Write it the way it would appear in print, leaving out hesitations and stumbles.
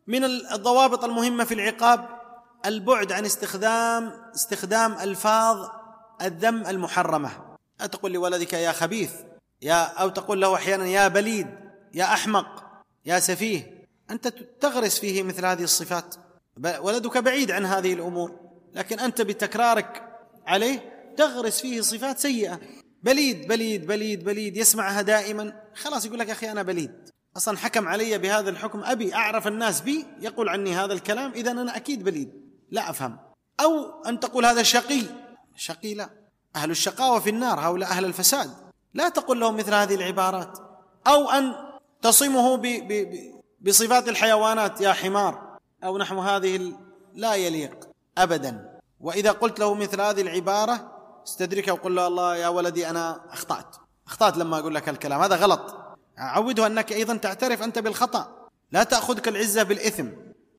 من الضوابط المهمة في العقاب البعد عن استخدام ألفاظ الذم المحرمة. لا تقول لولدك يا خبيث، أو تقول له أحيانا يا بليد، يا أحمق، يا سفيه. أنت تغرس فيه مثل هذه الصفات، ولدك بعيد عن هذه الأمور، لكن أنت بتكرارك عليه تغرس فيه صفات سيئة. بليد بليد بليد بليد، يسمعها دائما، خلاص يقول لك يا أخي أنا بليد، أصلا حكم علي بهذا الحكم، أبي أعرف الناس بي يقول عني هذا الكلام، إذا أنا أكيد بليد، لا أفهم. أو أن تقول هذا شقي، شقي لا، أهل الشقاوة في النار، هؤلاء أهل الفساد، لا تقول لهم مثل هذه العبارات. أو أن تصمه بصفات الحيوانات، يا حمار أو نحو هذه، لا يليق أبدا. وإذا قلت له مثل هذه العبارة استدركه وقل له الله يا ولدي أنا أخطأت لما أقول لك الكلام هذا غلط. عوده أنك أيضا تعترف أنت بالخطأ، لا تأخذك العزة بالإثم،